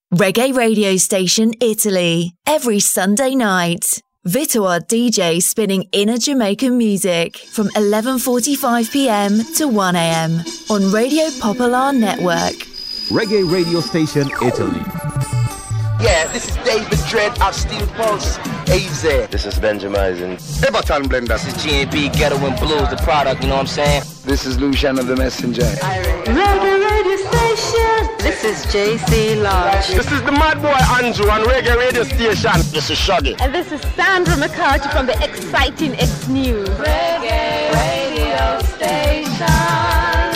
Reggae radio station Italy, every Sunday night. Vito our DJ spinning inner Jamaican music from 11:45pm to 1am on Radio Popular Network. Reggae radio station Italy. Yeah, this is David Dredd of Steel Pulse, AZ. This is Benjamin. Everton Blender. This is G&B Ghetto and Blues, the product, you know what I'm saying? This is Lucian of the Messenger. Reggae radio station. This is JC Lodge. This is the Mad Boy Andrew on Reggae radio station. This is Shaggy. And this is Sandra McCarthy from the exciting X News. Reggae radio station.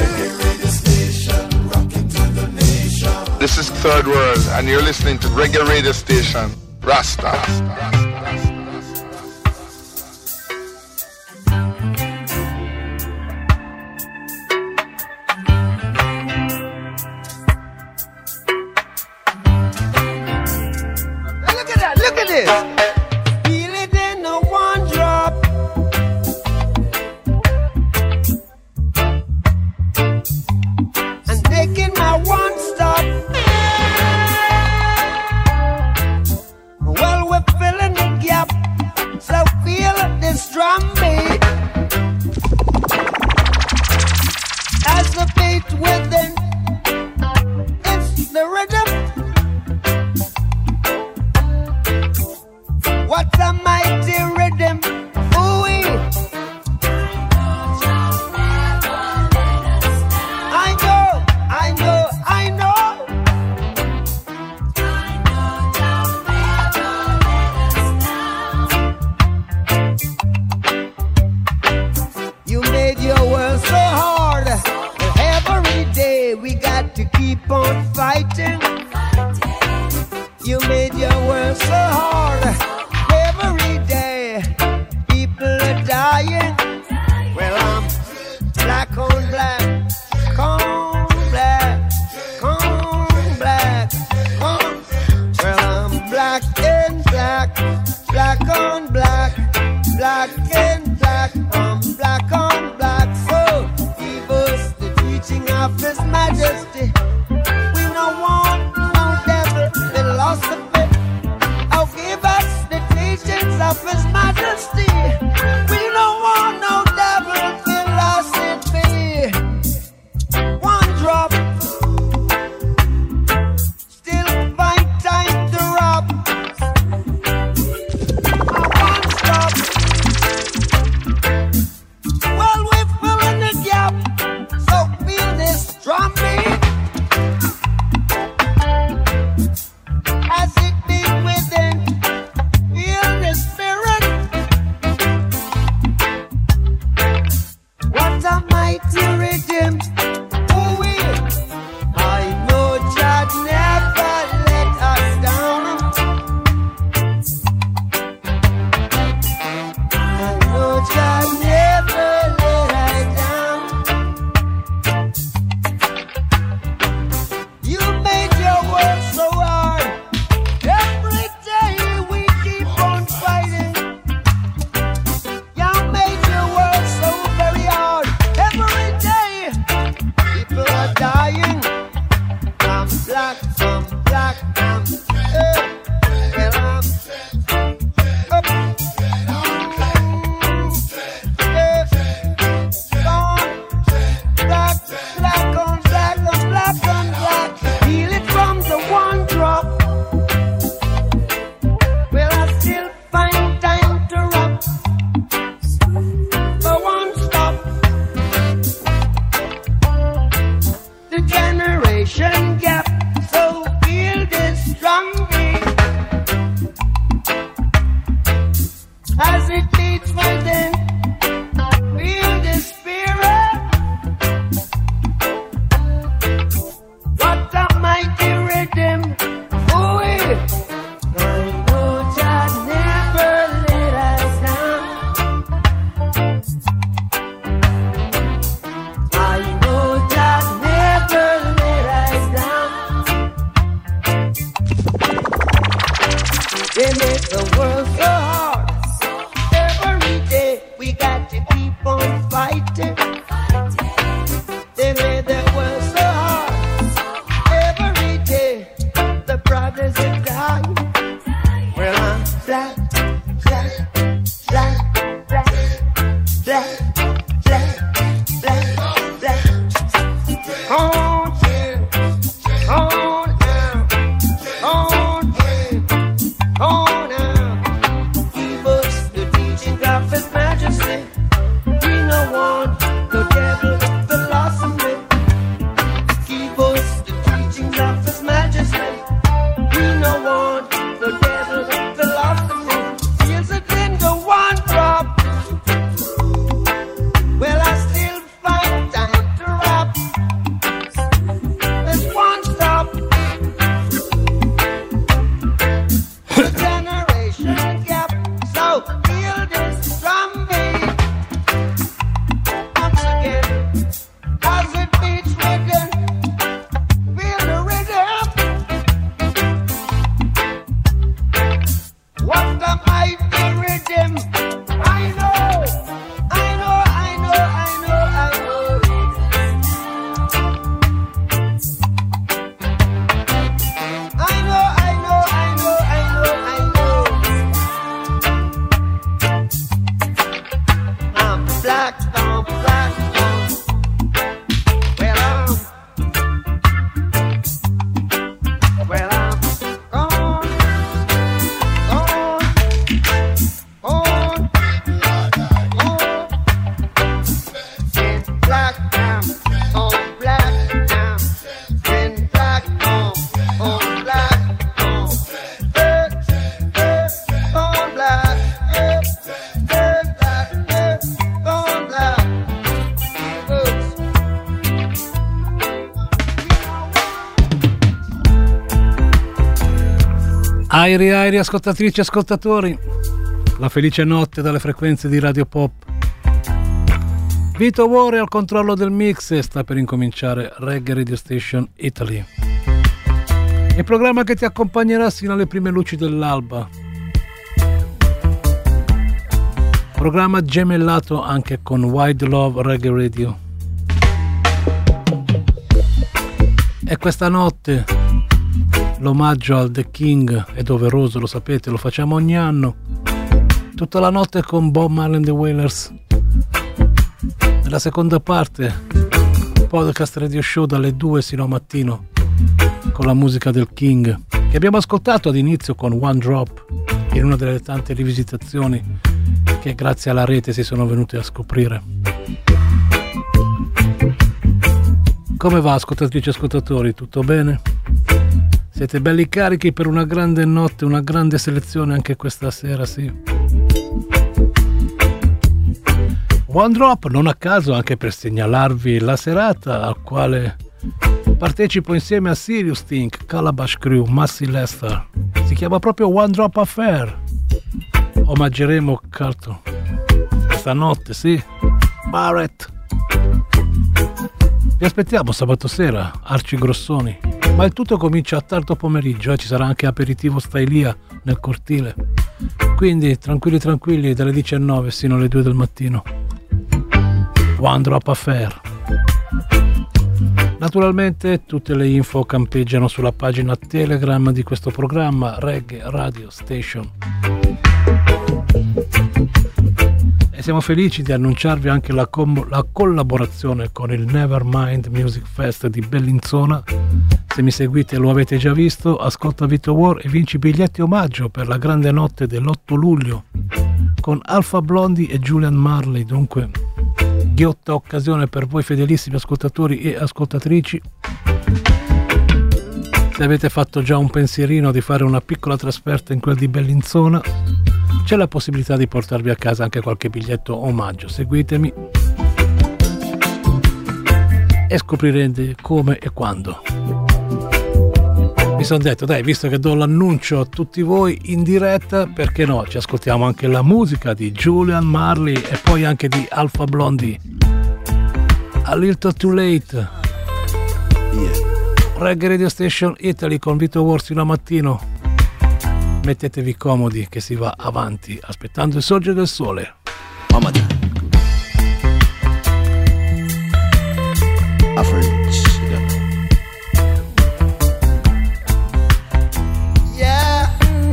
This is Third World, and you're listening to Reggae Radio Station, Rasta. Look at that, look at this. Feel it in a one drop. And taking my one stop. Well, we're filling the gap, so feel this drum beat as the beat within. It's the rhythm. What a mighty rhythm! Ooh-wee. I know, I know, I know. You made your world so hard that every day black now, on black now, then black on black, on black, on black, on black. Airi, ascoltatrici e ascoltatori, la felice notte dalle frequenze di Radio Pop. Vito War al controllo del mix e sta per incominciare Reggae Radio Station Italy, il programma che ti accompagnerà sino alle prime luci dell'alba. Programma gemellato anche con Wide Love Reggae Radio. E questa notte l'omaggio al The King è doveroso, lo sapete, lo facciamo ogni anno. Tutta la notte con Bob Marley and the Wailers. Nella seconda parte, podcast radio show dalle 2 sino a mattino con la musica del King, che abbiamo ascoltato ad inizio con One Drop, in una delle tante rivisitazioni che grazie alla rete si sono venute a scoprire. Come va, ascoltatrici e ascoltatori? Tutto bene? Siete belli carichi per una grande notte, una grande selezione anche questa sera, sì. One Drop, non a caso, anche per segnalarvi la serata al quale partecipo insieme a Sirius Think, Calabash Crew, Massey Lester. Si chiama proprio One Drop Affair. Omaggeremo Carlton questa notte, sì. Barrett. Vi aspettiamo sabato sera, Arci Grossoni. Ma il tutto comincia a tardo pomeriggio, ci sarà anche aperitivo Stailia nel cortile. Quindi tranquilli dalle 19 sino alle 2 del mattino. One Drop Affair. Naturalmente tutte le info campeggiano sulla pagina Telegram di questo programma, Reggae Radio Station. E siamo felici di annunciarvi anche la collaborazione con il Nevermind Music Fest di Bellinzona. Se mi seguite lo avete già visto, ascolta Vito War e vinci biglietti omaggio per la grande notte dell'8 luglio con Alpha Blondy e Julian Marley. Dunque, ghiotta occasione per voi fedelissimi ascoltatori e ascoltatrici. Se avete fatto già un pensierino di fare una piccola trasferta in quel di Bellinzona, c'è la possibilità di portarvi a casa anche qualche biglietto omaggio. Seguitemi e scoprirete come e quando. Mi sono detto, dai, visto che do l'annuncio a tutti voi in diretta, perché no, ci ascoltiamo anche la musica di Julian Marley e poi anche di Alpha Blondy. A Little Too Late. Reggae Radio Station Italy con Vito War sino a mattino. Mettetevi comodi che si va avanti aspettando il sorgere del sole. Mama Average. Yeah.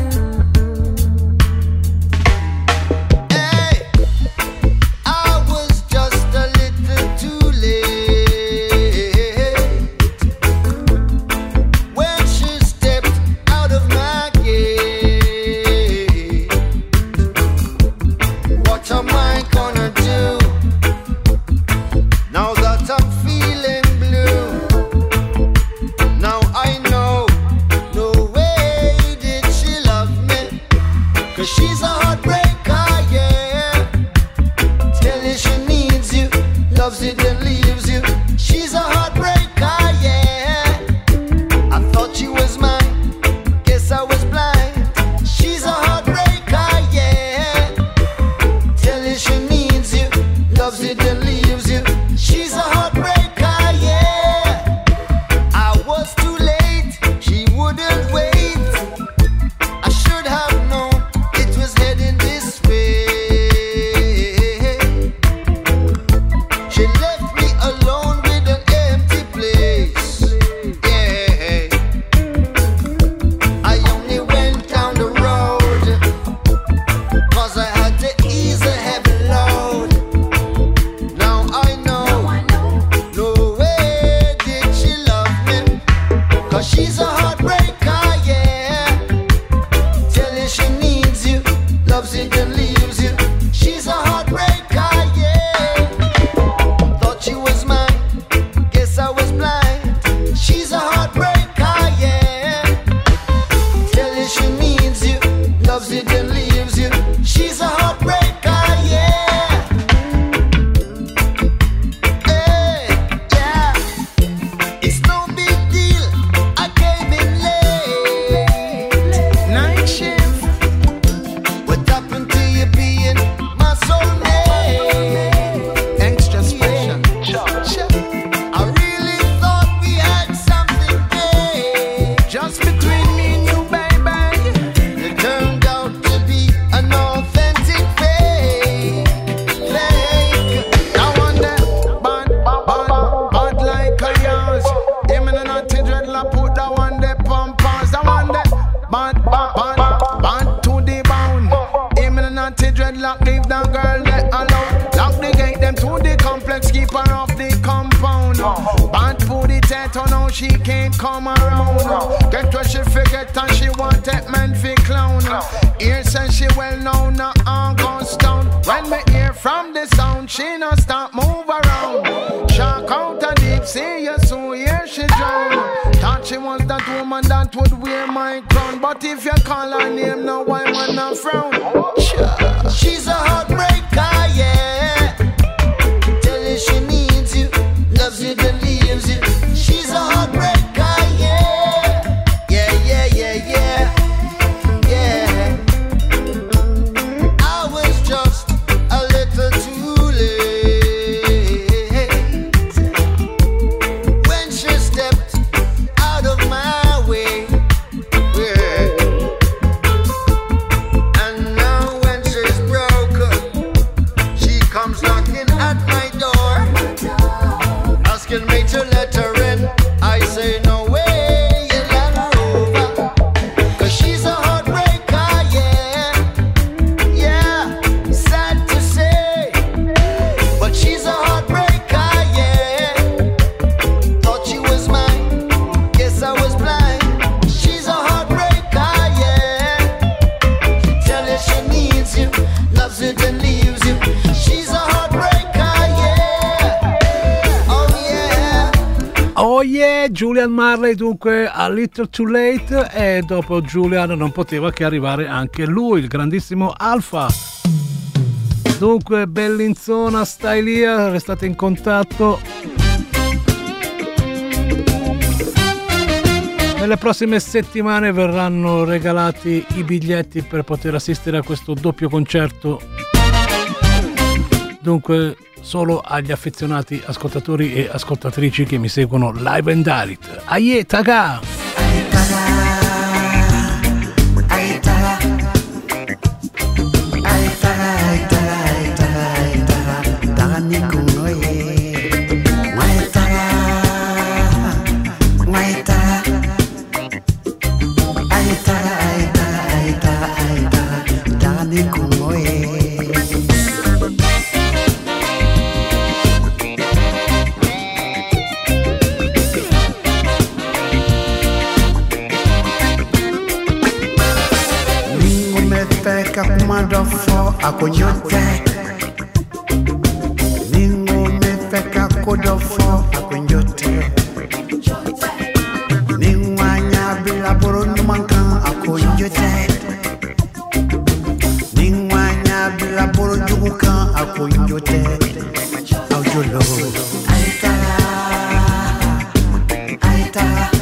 Hey, I was just a little too late when she stepped out of my gate. What am I gonna do now that I'm feeling blue? Now I know no way did she love me, 'cause she's a heartbreaker, yeah. Tell her she needs you, loves you then leaves you. She's a heartbreaker, yeah. I thought she was mine, guess I was blind. She's a heartbreaker, yeah. Tell her she needs you, loves you then leaves you. She's a heartbreaker, yeah. I was too late, she wouldn't wait. I should have known it was heading this way. She left me alone with an empty place. Bad potato now she can't come around. Get what she forget and she want that man fi clown. Here says she well known now August town. When me hear from the sound she no stop move around. Shark out a deep sea, you so here she drown. Thought she was that woman that would wear my crown. But if you call her name now why man not frown. She's a heartbreaker, yeah. Tell her she needs you, loves you then leaves you. She's a heartbreaker, yeah. Yeah, yeah, yeah, yeah. Yeah. I was just a little too late when she stepped out of my way. Yeah. And now when she's broken, she comes knocking at my door, asking me to let her in. I say no way, you let her over. 'Cause she's a heartbreaker, yeah. Yeah, sad to say, but she's a heartbreaker, yeah. Thought she was mine, guess I was blind. She's a heartbreaker, yeah. Tell her she needs you, loves you then leaves you. She's a heartbreaker, yeah. Oh yeah. Oh yeah, Julian Marley dunque a Little Too Late, e dopo Julian non poteva che arrivare anche lui, il grandissimo Alpha. Dunque Bellinzona, stai lì, restate in contatto. Nelle prossime settimane verranno regalati i biglietti per poter assistere a questo doppio concerto. Dunque solo agli affezionati ascoltatori e ascoltatrici che mi seguono live and direct. Aie, taga! Kumandofo akonyote Ningu mefeka kodofo akonyote Ningwanya bila boro numankan akonyote Ningwanya bila boro jugukan akonyote Aujolo Aitala Aitala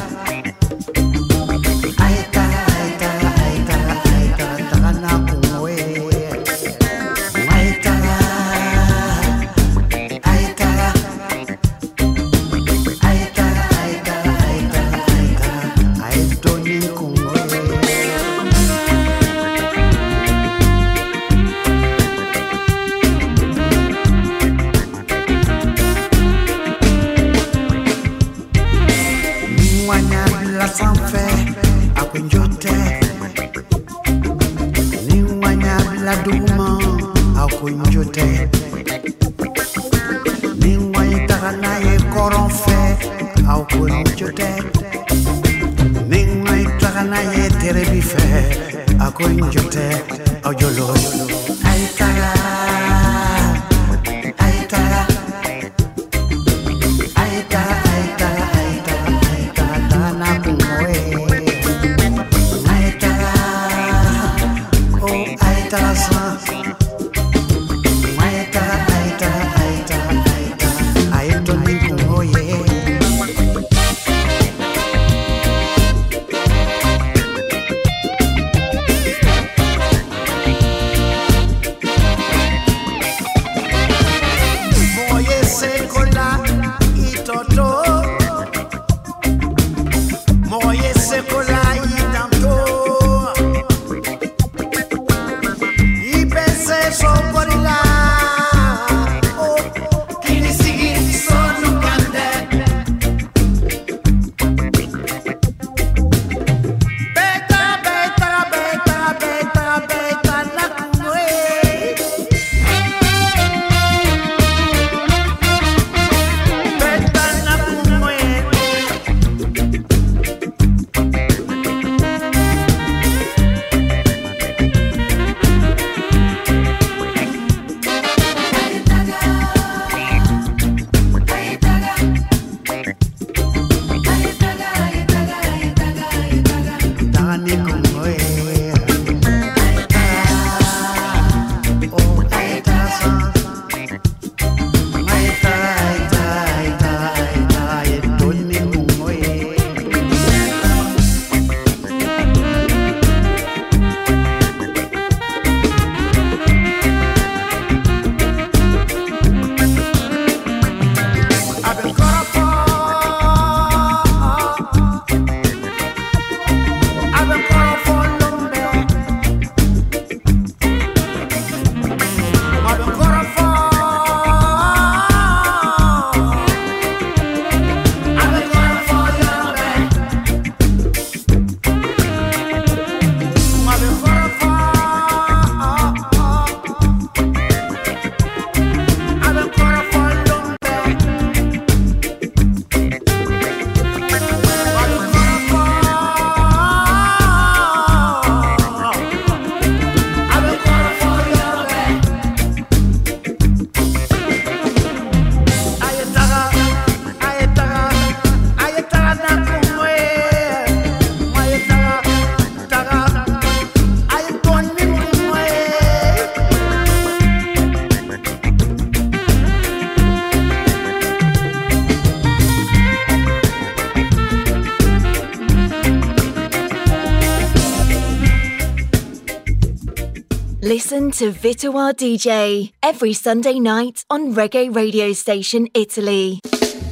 Listen to Vito R DJ every Sunday night on Reggae Radio Station Italy.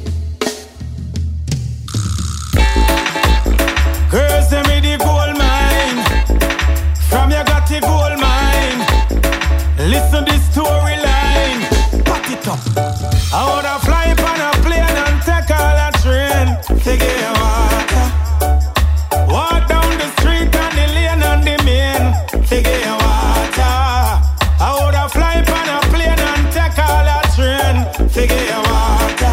Girls, them in the gold mine. From you got the gold mine. Listen this storyline. Pack it up. I wanna fly on a plane and take all a train to get water. Walk down the street and the lane and the main to get water. I wanna fly on a plane and take all a train to get water.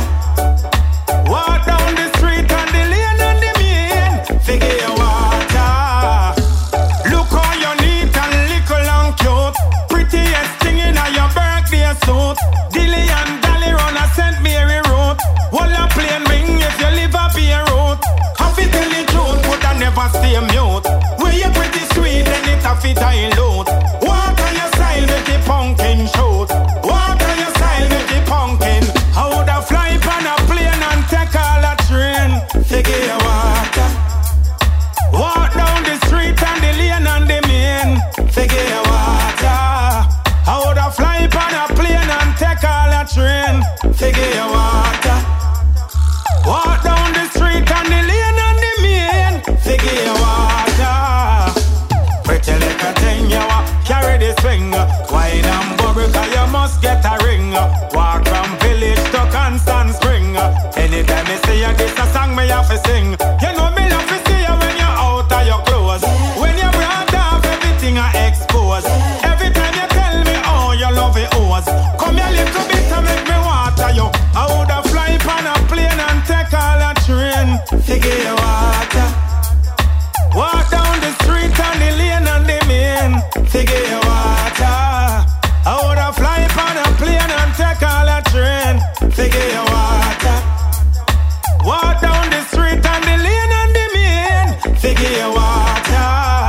Walk down the street and the lane and the main to get water. Look how you neat and little and cute. Prettiest thing in your birthday suit. Dilly and Dally run a St. Mary road. Wall a plane ring if you live up here road. Have it tell the truth, but I never stay mute. When you pretty sweet, then it have it dilute. Walk on your style, make it pumpkin shoot. Walk on your style, make it pumpkin. I woulda fly on a plane and take all a train to get water. Walk down the street and the lane and the main to get water. I woulda fly on a plane and take all a train to get water. Walk down the street and the lane and the main to get water. Pretty little thing, you carry this swing. Wine and bubble, cause you must get a ring. Walk from village to Constant Spring. Anytime I see you, this a song me have to sing. You know me love to see you when you're out of your clothes. When you brought off, everything I expose. Every time you tell me, oh, you love it, ours. Come here a little bit to make me water you. I woulda fly on a plane and take all a train to get water. Walk down the street and the lane and the main to get water. I woulda fly on a plane and take all a train to get water. Walk down the street and the lane and the main to get water.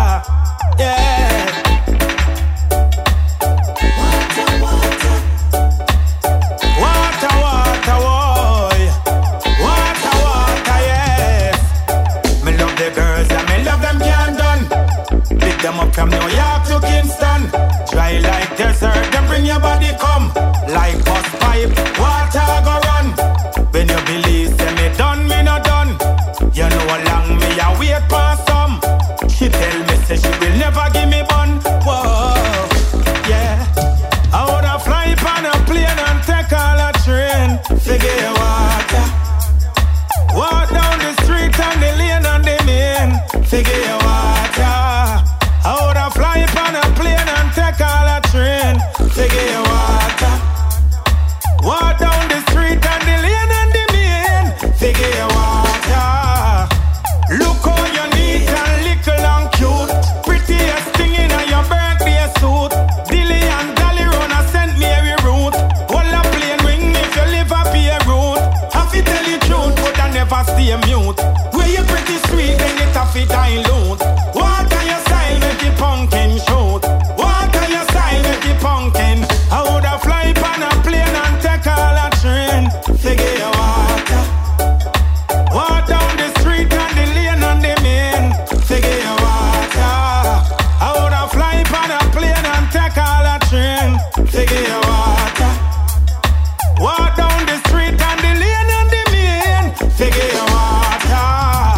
Yeah. Water, water, boy. Water, water, yes. Me love the girls and me love them can't done. Pick them up from New York to Kingston. Dry like desert, then bring your body come. Like bus pipe, water go run. When you believe, say me done, me not done. You know how long me a wait for some. She tell me, say she will never give me bun. Whoa, yeah. I wanna fly on a plane and take all a train to get water. Walk down the street and the lane and the main to get water. I wanna fly on a plane and take all a train to get water. Walk down the street and the lane and the main to get water. Look how you neat and little and cute. Prettiest thing in your birthday suit. Dilly and Dally run a St. Mary route. Wall a plane ring if you live up here road. Have to tell you truth, but I never stay mute. Where you pretty sweet, then it have to dilute. Walk on your style, make it pumpkin shoot. Walk on your style, make it pumpkin. I woulda fly on a plane and take all a train to get water. Walk down the street and the lane and the main to get water. I woulda fly on a plane and take all a train to get water. Walk down the street and the lane and the main to get water.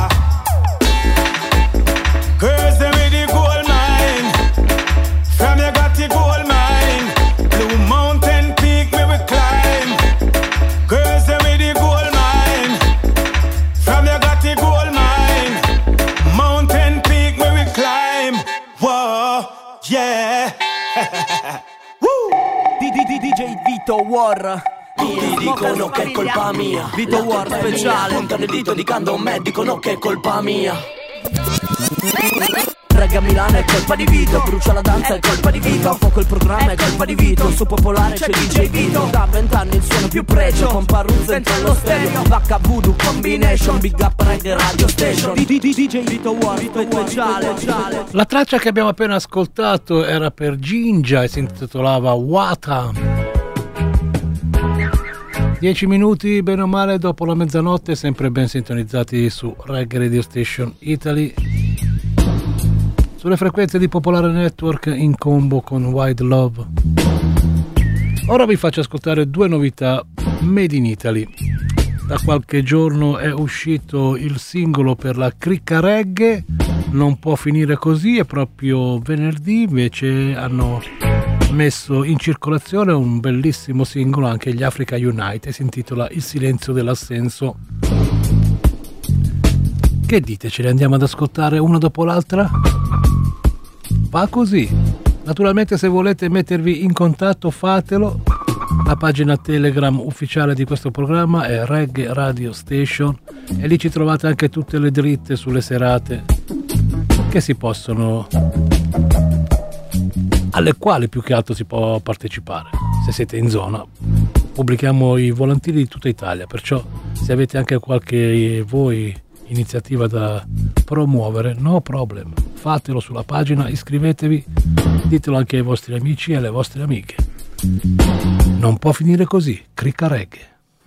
Girls, them with the gold mine. From you got the gold mine. Blue Mountain Peak, me we climb. Girls, them with the gold mine. From you got the gold mine. Mountain Peak, me we climb. Whoa, yeah. Woo! DJ Vito War. Tutti dicono che è colpa mia. Vito War speciale. Puntano il dito indicando un me. Dicono che è colpa mia. Reggae a Milano è colpa di Vito. Brucia la danza è colpa di Vito. A fuoco il programma è colpa di Vito. Su popolare c'è DJ Vito. Da 20 anni il suono più pregio. Con Parruzzo dentro lo stereo. Vacca Voodoo Combination. Big Up Reggae Radio Station. DJ Vito War speciale. La traccia che abbiamo appena ascoltato era per Ginja e si intitolava Wata. 10 minuti bene o male dopo la mezzanotte, sempre ben sintonizzati su Reggae Radio Station Italy. sulle frequenze di Popolare Network in combo con Wild Love. Ora vi faccio ascoltare due novità made in Italy. Da qualche giorno è uscito il singolo per la cricca reggae, Non può finire così, è proprio venerdì, invece hanno messo in circolazione un bellissimo singolo anche gli Africa Unite, si intitola Il silenzio dell'assenso. Che dite, ce li andiamo ad ascoltare una dopo l'altra? Va così. Naturalmente se volete mettervi in contatto fatelo. La pagina Telegram ufficiale di questo programma è Reggae Radio Station e lì ci trovate anche tutte le dritte sulle serate che si possono, alle quali più che altro si può partecipare. Se siete in zona pubblichiamo i volantini di tutta Italia, perciò se avete anche qualche voi iniziativa da promuovere, no problem, fatelo sulla pagina, iscrivetevi, ditelo anche ai vostri amici e alle vostre amiche. Non può finire così, cricca reggae.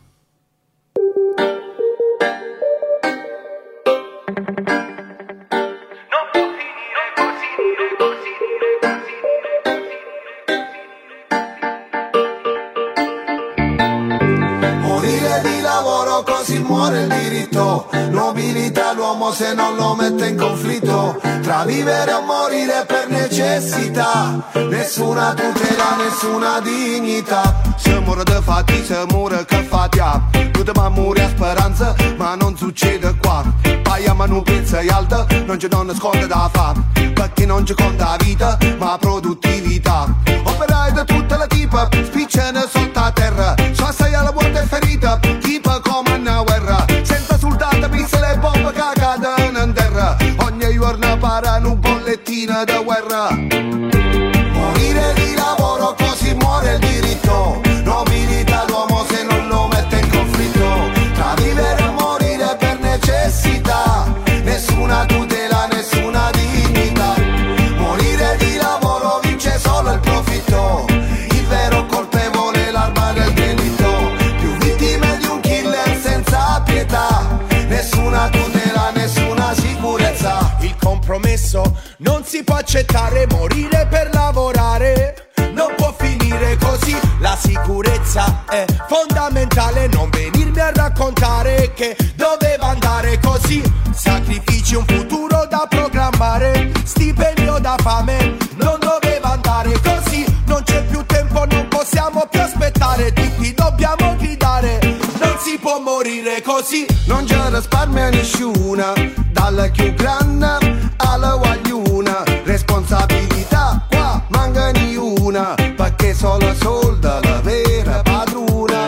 Morire di lavoro così muore il diritto, nobilità l'uomo se non lo mette in conflitto, tra vivere o morire per necessità, nessuna tutela, nessuna dignità. Se muore de fatti, se muore che fatia, tu te ma muri a speranza, ma non succede qua. Paiamo un pezzo alto, non ci non nasconde da fa, perché non ci conta vita, ma produttività. Operai di tutte le tipe, spicciano sotto a terra, so sei alla vuota ferita, tipo come una guerra, senza soldati, pisse le bombe che cadono in terra, ogni giorno parano un bollettino di guerra. Morire di lavoro così muore il diritto, nobilità l'uomo se non lo mette in conflitto, tra vivere o morire per necessità, nessuna tutela, nessuna dignità. Morire di lavoro vince solo il profitto, il vero colpevole è l'arma del delitto, più vittime di un killer senza pietà, nessuna tutela, nessuna sicurezza. Il compromesso non si può accettare, morire per lavorare non può finire così, la sicurezza è fondamentale, non venirmi a raccontare che doveva andare così, sacrifici, un futuro da programmare, stipendio da fame, non doveva andare così, non c'è più tempo, non possiamo più aspettare, tutti dobbiamo gridare, non si può morire così. Non c'è risparmio a nessuna, dalla più grande alla guagliuna, responsabilità qua manca di una, perché solo soldi la vera padrona.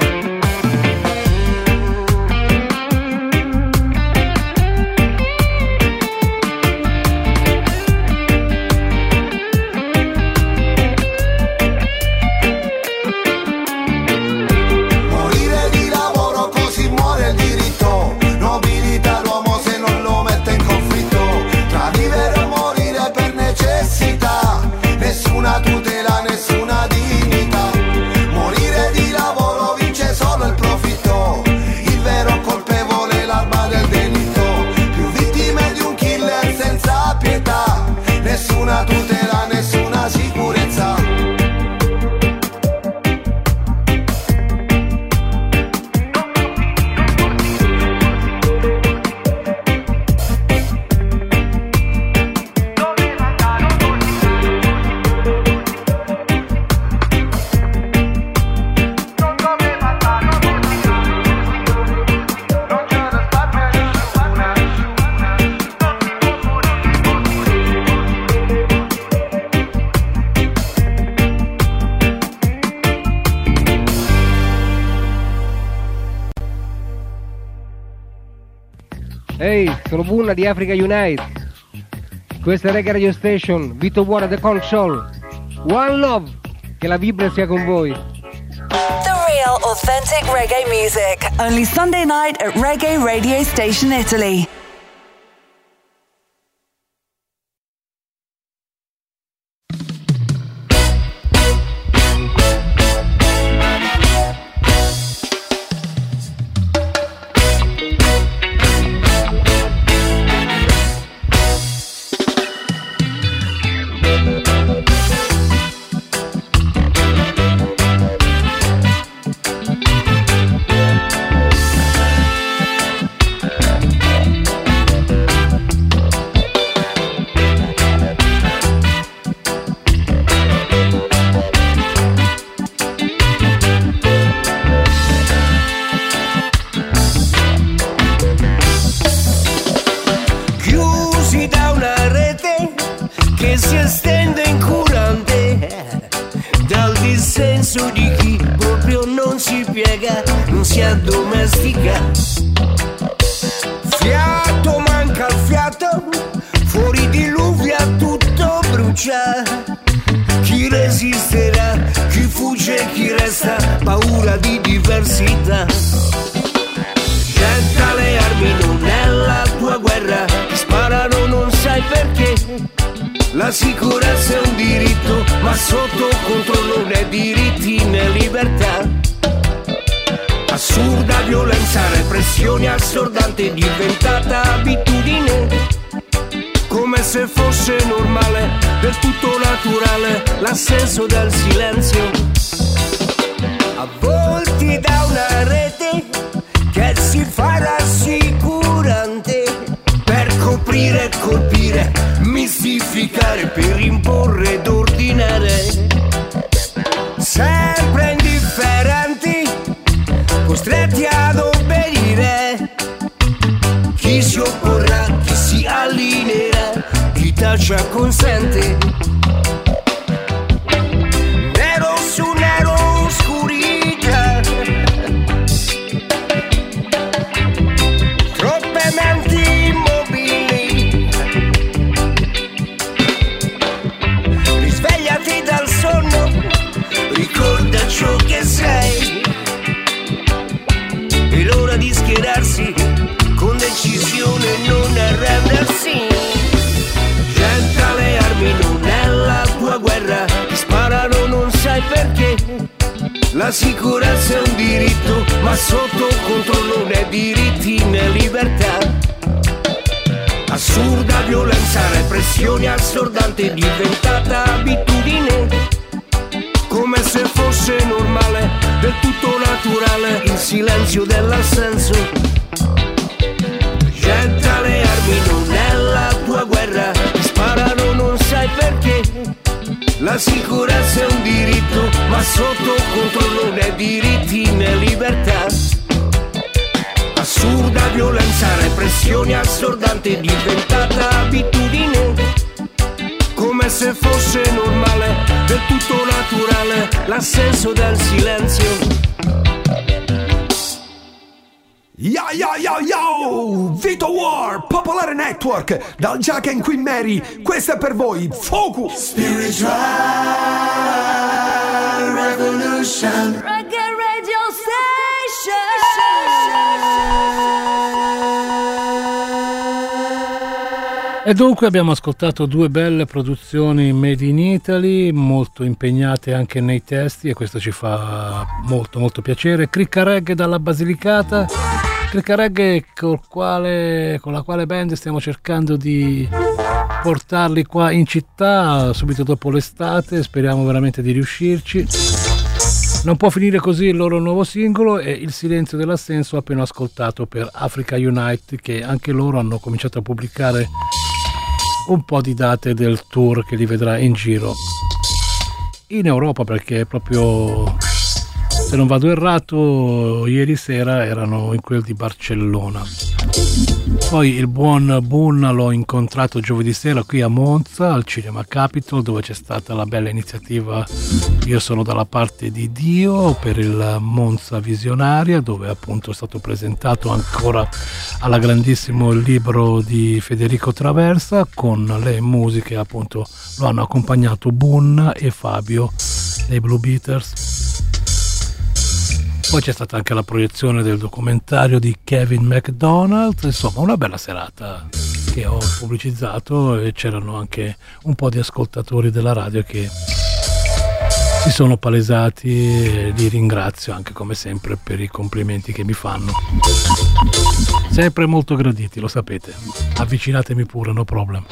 Morire di lavoro così muore il diritto, nobilità l'uomo se non lo mette in conflitto, tra vivere o morire per necessità, nessuna tutela, nessuna dignità. Morire di lavoro vince solo il profitto, il vero colpevole è l'arma del delitto, più vittime di un killer senza pietà, nessuna tutela, nessuna sicurezza. Ehi, sono Bunna di Africa Unite. Questa è Reggae Radio Station, Vito Buona The Console. One Love, che la vibra sia con voi. The real authentic reggae music. Only Sunday night at Reggae Radio Station Italy. addomestica. Fiato, manca il fiato, fuori diluvia tutto brucia. Chi resisterà, chi fugge, chi resta, paura di diversità. Getta le armi, non è la tua guerra, ti sparano non sai perché. La sicurezza è un diritto, ma sotto controllo né diritti né libertà. Assurda violenza, repressione assordante, diventata abitudine. Come se fosse normale, del tutto naturale, l'assenso del silenzio. Avvolti da una rete che si fa rassicurante, per coprire e colpire, mistificare, per imporre ed ordinare. Sempre indifferenti, costretti ad obbedire. Chi si opporrà, chi si allineerà, chi taccia consente. Nero su nero, oscurità. Troppe menti immobili. Risvegliati dal sonno, ricorda ciò che sei. È l'ora di schierarsi con decisione, non arrendersi. Getta le armi, non è la tua guerra, ti sparano non sai perché. La sicurezza è un diritto, ma sotto controllo né diritti né libertà. Assurda violenza, repressione assordante, diventata abitudine. Come se fosse normale, del tutto naturale, il silenzio dell'assenso. Getta le armi, non è la tua guerra, ti sparano non sai perché. La sicurezza è un diritto, ma sotto controllo né diritti né libertà. Assurda violenza, repressione assordante, diventata abitudine. Come se fosse normale, del tutto naturale, l'assenso del silenzio. Yo yo yo yo! Vito War, Popolare Network, dal Jack and Queen Mary, questa è per voi, Focus! Spiritual Revolution, Reggae Radio Station. E dunque abbiamo ascoltato due belle produzioni made in Italy, molto impegnate anche nei testi, e questo ci fa molto molto piacere. Cricca Reggae dalla Basilicata, Cricca Reggae con la quale band stiamo cercando di portarli qua in città subito dopo l'estate, speriamo veramente di riuscirci. Non può finire così il loro nuovo singolo e Il silenzio dell'assenso appena ascoltato per Africa Unite, che anche loro hanno cominciato a pubblicare un po' di date del tour che li vedrà in giro in Europa, perché proprio, se non vado errato, ieri sera erano in quel di Barcellona. Poi il buon Bunna l'ho incontrato giovedì sera qui a Monza al Cinema Capitol, dove c'è stata la bella iniziativa Io sono dalla parte di Dio per il Monza Visionaria, dove appunto è stato presentato ancora alla grandissimo il libro di Federico Traversa, con le musiche appunto lo hanno accompagnato Bunna e Fabio dei Blue Beaters. Poi c'è stata anche la proiezione del documentario di Kevin MacDonald, insomma una bella serata che ho pubblicizzato, e c'erano anche un po' di ascoltatori della radio che si sono palesati, e li ringrazio anche come sempre per i complimenti che mi fanno, sempre molto graditi, lo sapete, avvicinatemi pure, no problem.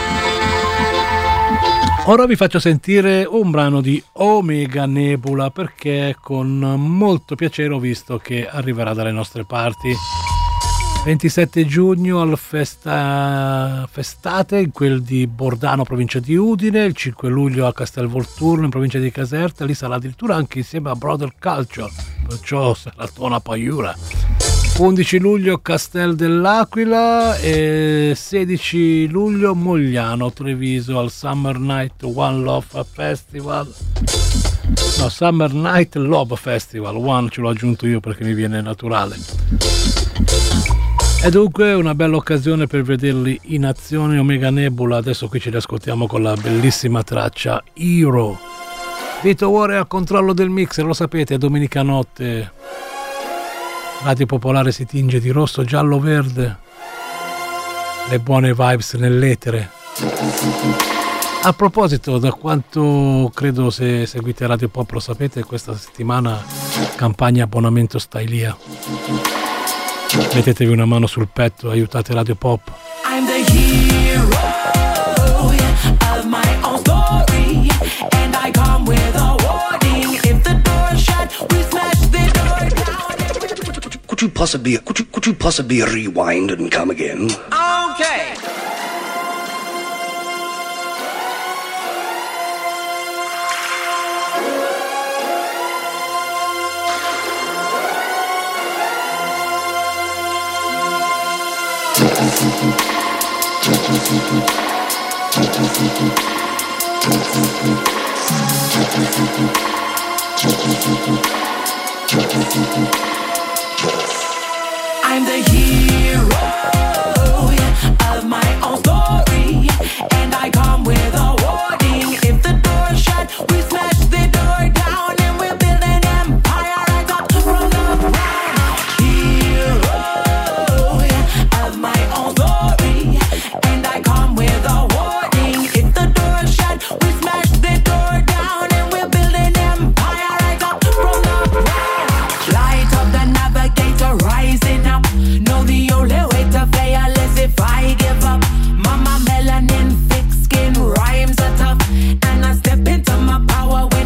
Ora vi faccio sentire un brano di Omega Nebula, perché con molto piacere ho visto che arriverà dalle nostre parti 27 giugno al Festate, in quel di Bordano, provincia di Udine, il 5 luglio a Castelvolturno, in provincia di Caserta. Lì sarà addirittura anche insieme a Brother Culture, perciò sarà una paiura. 11 luglio Castel dell'Aquila e 16 luglio Mogliano, Treviso, al Summer Night One Love Festival. No, Summer Night Love Festival, One ce l'ho aggiunto io perché mi viene naturale. E dunque una bella occasione per vederli in azione, Omega Nebula. Adesso qui ce li ascoltiamo con la bellissima traccia Hero. Vito War è al controllo del mixer, lo sapete, domenica notte Radio Popolare si tinge di rosso, giallo, verde, le buone vibes nell'etere. A proposito, da quanto credo, se seguite Radio Pop lo sapete, questa settimana campagna abbonamento Stylia. Mettetevi una mano sul petto, aiutate Radio Pop. I'm the hero of my own story, and I come with a warning. If the door's shut, we smash the door down. Could you possibly rewind and come again? Okay. I'm the hero of my own story, and I come with a warning. If the door's shut, we smash the door down, and we'll build an empire right up from the ground. Hero of my own story, and I come with a warning. If the door's shut, we smash the door down, and we'll build an empire right up from the ground. Light up the navigator, rising up. Know the only way to fail is if I give up. Mama melanin, thick skin, rhymes are tough, and I step into my power.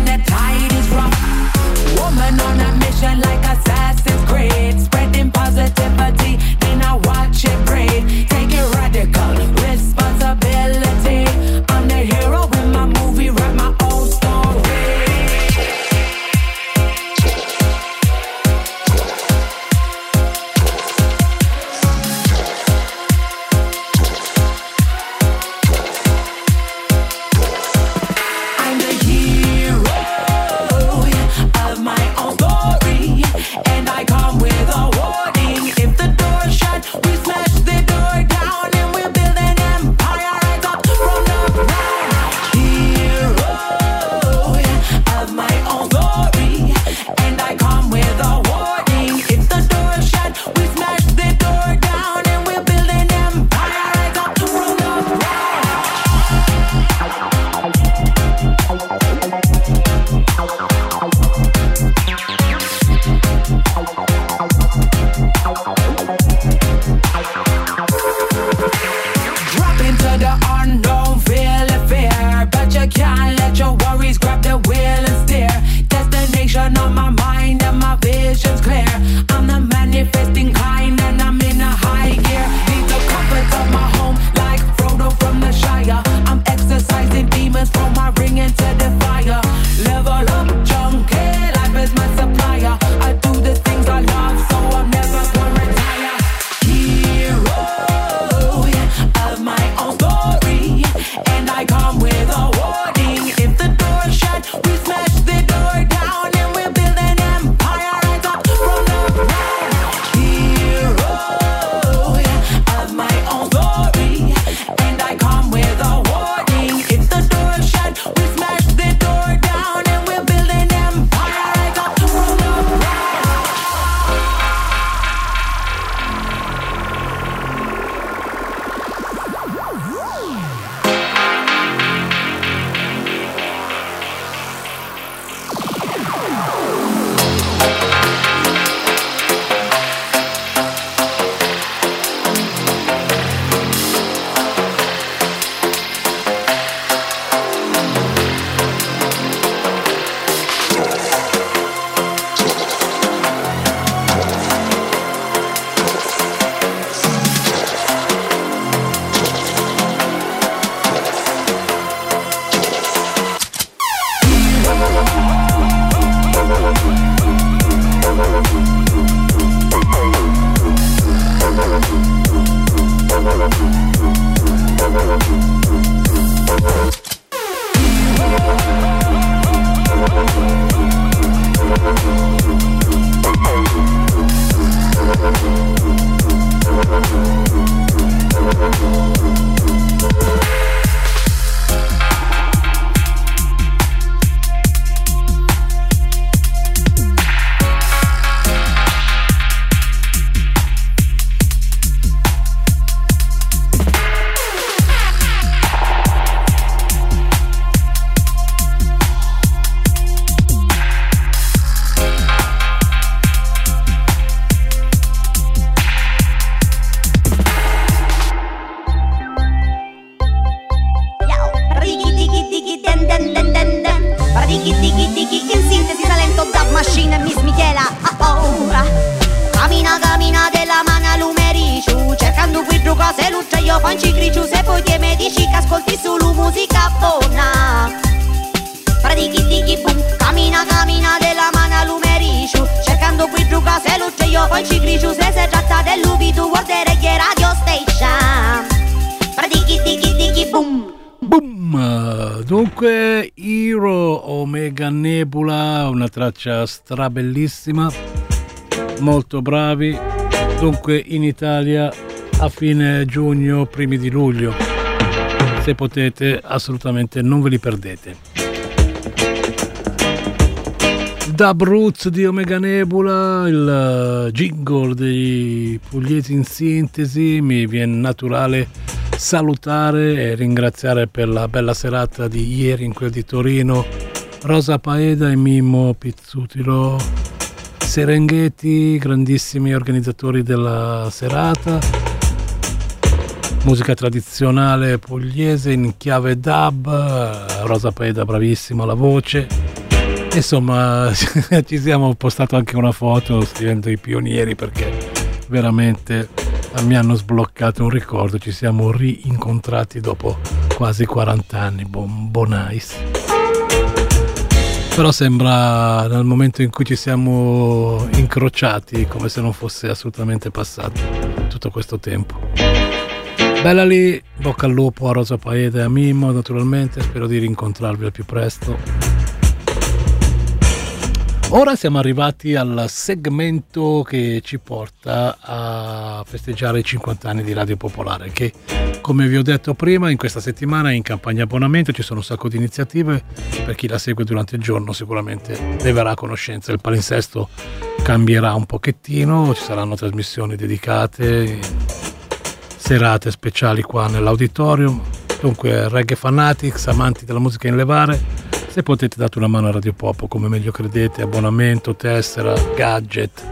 giuca se luce io panci grigio se poi ti medici che ascolti solo musica buona. Pratichi tiki boom, cammina cammina della mano lumericio, cercando qui giuca se luce io panci grigio se si tratta dell'ubito guardare che radio station. Pratichi tiki tiki boom. Boom! Dunque Hero Omega Nebula, una traccia strabellissima, molto bravi. Dunque in Italia a fine giugno, primi di luglio, se potete assolutamente non ve li perdete. Dub Roots di Omega Nebula, il jingle dei Pugliesi in sintesi. Mi viene naturale salutare e ringraziare per la bella serata di ieri in quel di Torino Rosa Paeda e Mimmo Pizzutilo Serengeti, grandissimi organizzatori della serata. Musica tradizionale pugliese in chiave dub, Rosa Paeda bravissima alla voce. Insomma, ci siamo postato anche una foto scrivendo i pionieri perché veramente mi hanno sbloccato un ricordo, ci siamo rincontrati dopo quasi 40 anni, nice. Però sembra nel momento in cui ci siamo incrociati come se non fosse assolutamente passato tutto questo tempo. Bella lì, bocca al lupo a Rosa Paeda e a Mimmo naturalmente, spero di rincontrarvi al più presto. Ora siamo arrivati al segmento che ci porta a festeggiare i 50 anni di Radio Popolare, che come vi ho detto prima in questa settimana è in campagna abbonamento, ci sono un sacco di iniziative, per chi la segue durante il giorno sicuramente ne verrà a conoscenza. Il palinsesto cambierà un pochettino, ci saranno trasmissioni dedicate, serate speciali qua nell'auditorium. Dunque Reggae Fanatics, amanti della musica in levare, se potete date una mano a Radio Pop come meglio credete, abbonamento, tessera, gadget.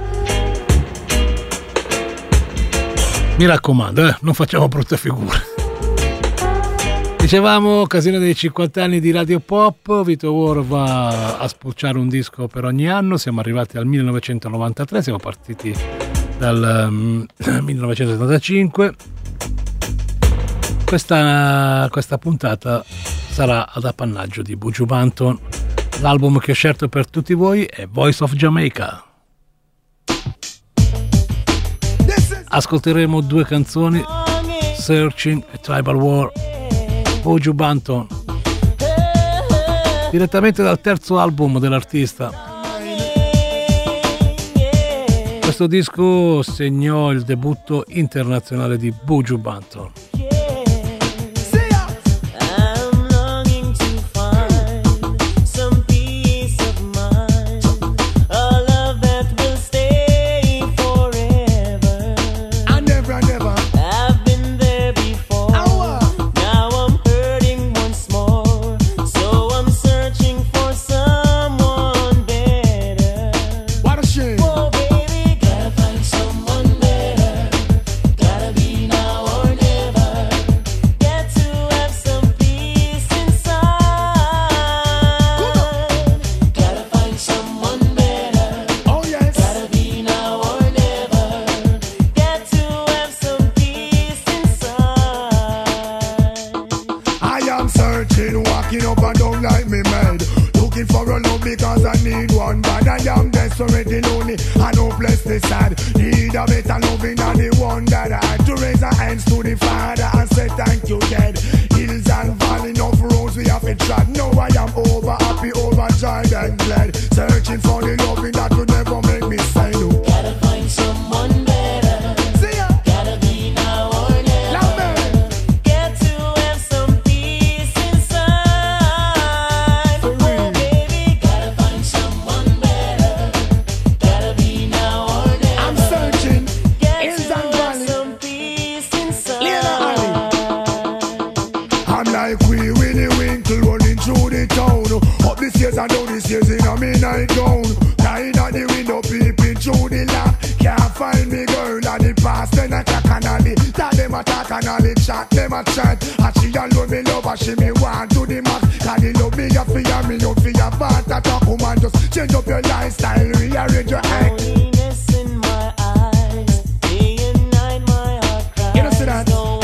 Mi raccomando, non facciamo brutte figure. Dicevamo, occasione dei 50 anni di Radio Pop, Vito War va a spulciare un disco per ogni anno, siamo arrivati al 1993, siamo partiti dal 1975. Questa puntata sarà ad appannaggio di Buju Banton. L'album che ho scelto per tutti voi è Voice of Jamaica. Ascolteremo due canzoni, Searching e Tribal War, Buju Banton, direttamente dal terzo album dell'artista. Questo disco segnò il debutto internazionale di Buju Banton. Change up your lifestyle, rearrange your act. You know, see that?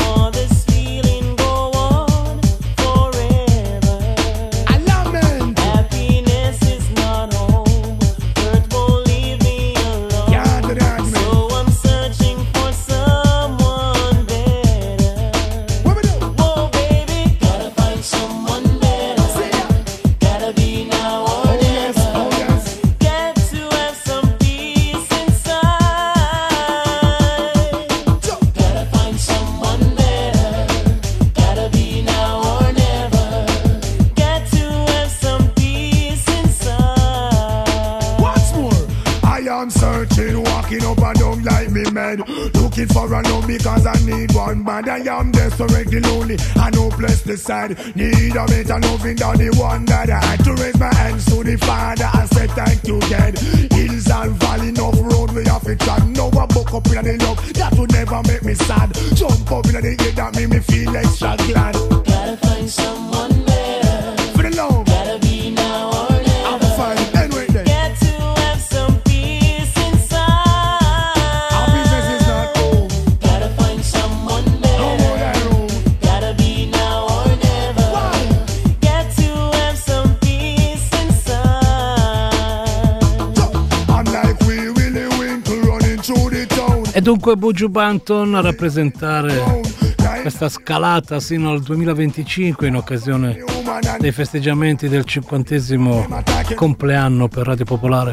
bed, looking for a love because I need one bad. I am desperately lonely, I no place to side. Need a better loving than the one that I had to raise my hands to the Father and say thank you, God. Hills and valley, enough road we have to try. No I buck up in the love that would never make me sad. Jump up in the air that make me feel extra glad. Gotta find someone better. For the love. Gotta be now or never. I'm fine. Anyway then. Got to have some peace inside. Our business is not home. Gotta find someone better. No more that road. Gotta be now or never. Why? Got to have some peace inside. I'm like we Willie Winkle running through the town. E dunque Buju Banton a rappresentare questa scalata sino al 2025 in occasione dei festeggiamenti del 50° compleanno per Radio Popolare.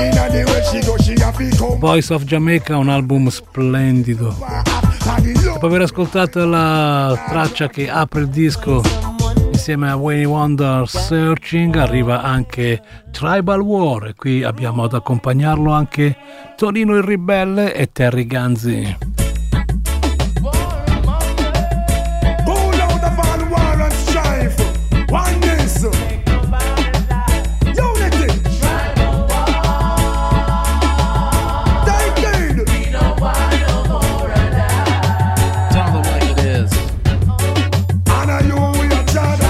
Voice of Jamaica, un album splendido. Dopo aver ascoltato la traccia che apre il disco insieme a Wayne Wonder, Searching, arriva anche Tribal War e qui abbiamo ad accompagnarlo anche Tonino il Ribelle e Terry Ganzi. Oneness, unity. Taken. We don't want no more of that. Tell them like it is. And are you with your child?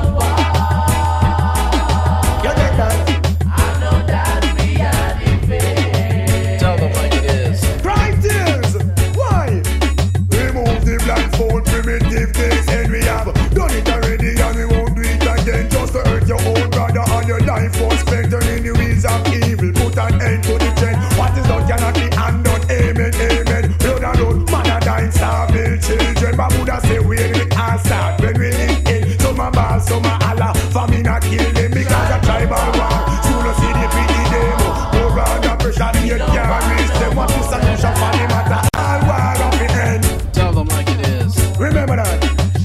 You get that? I know that we are defeated. Tell them like it is. Cry tears. Why? Remove the blindfold, primitive things, and we have done it already, and we won't do it again. Just to hurt your own brother and your life for spent in the wheels of evil. Put an end to the trend. What is done cannot be undone. Amen, amen. Blood and road, man a dying, starving children. But Buddha say we ain't start when we live in. Some a ball, some a Allah. Famine a kill them because a tribal war. Soon as see the pity demo. Go round the pressure, they can't reach them. What is solution for the matter? All war of the end. Tell them like it is. Remember that.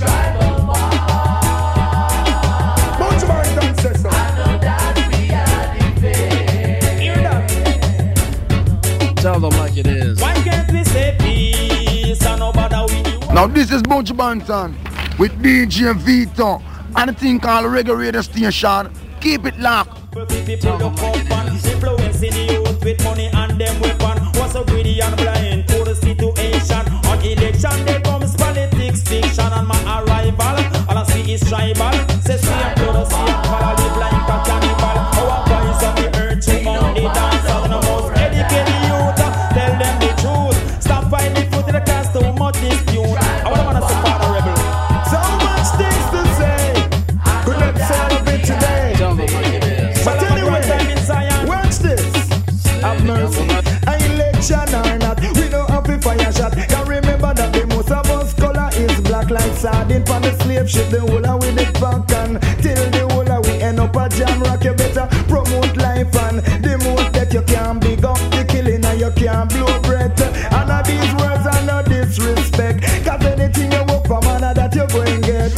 Bunch of our dancers. I know that we are defeated. Hear that? Tell them like it is. Why can't we say peace and no bother with you? Now this is Buju Banton with DJ Vito and a thing called Reggae Radio Station. Keep it locked. People look up and influencing the youth with money and them weapon. Was so greedy and blind to the situation. On election there comes politics, fiction and my arrival. All I see is tribal. Say same blood, same color, live like a cannibal. Our voice of the earth, among the dancers and the most educated youth. Tell them the truth. Stop fighting foot in the cast, too much dispute. I wanna say father rebel. So much things to say. Could not solve it today. Tell them like it is. But anyway, watch this. Have mercy. Election or not, we don't have a fire shot. Can remember that the most of us color is black like sardine. From the slave ship, the whole of with the back and till the whole of we end up a jam rock. You better promote life and the most that you can big up the killing and you can blow breath. And all these words are no disrespect. Cause anything you work for, man, that you're going to get.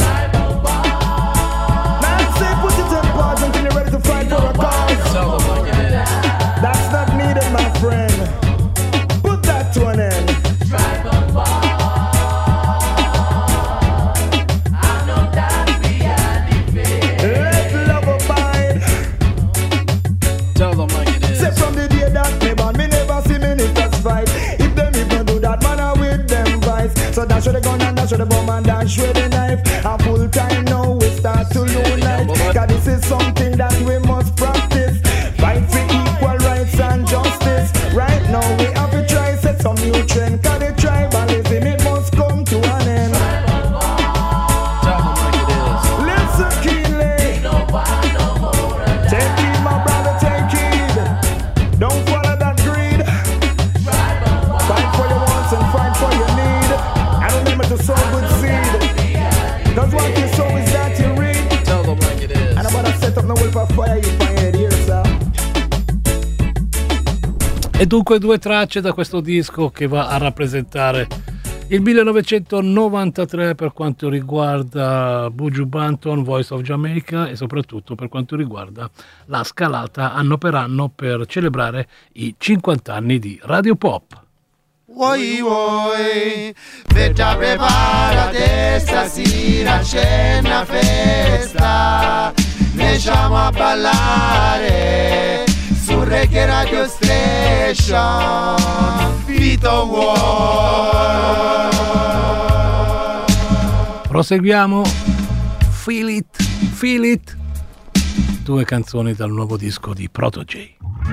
Say put it in pause until you're ready to fight for a cause. Tell them like it is. That's not needed, my friend. Put that to an end. I know that we are defeated. Let love abide. Tell them like it is. Say from the day that me born, me never see ministers fight. If them even do that, man, I with them vice. So dash with the gun and dash with the bomb and dash with the knife. A full time now we start to unite. Cause this is something that we must practice. Fight for equal rights and justice. Right now we have to try set some new trend. Cause the tribalism it must come to an end. Tell them like it is. Listen keenly. Take heed, my brother, take heed. Don't follow that greed. Fight for your wants and fight for your need. And remember to sow good seed. Cause what you sow is that you reap. Tell them like it is. And I'm gonna set up no will for fire you find it here, sir. E dunque due tracce da questo disco che va a rappresentare il 1993 per quanto riguarda Buju Banton, Voice of Jamaica, e soprattutto per quanto riguarda la scalata anno per anno per celebrare i 50 anni di Radio Pop. Woi woi, better preparate stasera c'è una festa. Ne siamo a ballare su Reggae Radio Station. Vito War. Proseguiamo. Feel It, Feel It. 2 canzoni dal nuovo disco di Proto-J.